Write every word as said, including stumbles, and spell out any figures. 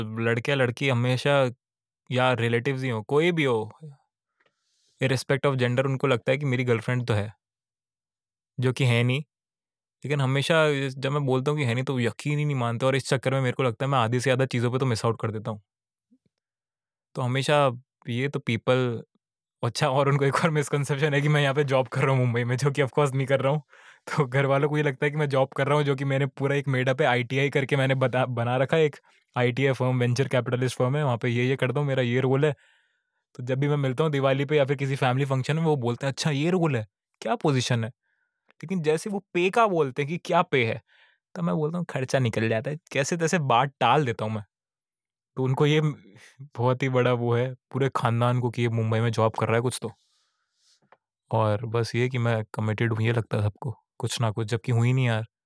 लड़के-लड़की हमेशा या रिलेटिव्स ही हो, कोई भी हो, इर्रेस्पेक्ट ऑफ जेंडर उनको लगता है कि मेरी गर्लफ्रेंड तो है, जो कि है नहीं। लेकिन हमेशा इस जब मैं बोलता हूँ कि है नहीं, तो यकीन ही नहीं मानते और इस चक्कर में मेरे को लगता है मैं आधी से ज़्यादा चीज़ों पे तो मिस आउट कर देता हूँ। तो हमेशा ये तो पीपल अच्छा और उनको एक और मिसकंसेप्शन है कि मैं यहाँ पे जॉब कर रहा हूँ मुंबई में, जो कि ऑफ कोर्स नहीं कर रहा हूँ। तो घरवालों को ये लगता है कि मैं जॉब कर रहा हूँ, जो कि मैंने पूरा एक मेड अप है, आईटीआई करके मैंने बता बना रखा है एक ITI firm, venture capitalist firm है, वहाँ पे ये-ये करता हूँ, मेरा ये रोल है। तो जब भी मैं मिलता हूँ दिवाली पे या फिर किसी फैमिली फंक्शन में, वो बोलते हैं, "अच्छा ये रोल है? क्या पोज़ीशन है?" लेकिन जैसे वो पे का बोलते हैं कि क्या पे है, तब मैं बोलता हूँ खर्चा निकल जाता है। कैसे-तैसे बात टाल देता हूँ मैं। तो उनको ये बहुत ही बड़ा वो है पूरे खानदान को कि ये मुंबई में जॉब कर रहा है कुछ तो। और बस ये कि मैं कमिटेड हूँ, ये लगता है सबको, कुछ ना कुछ, जबकि हूँ ही नहीं यार।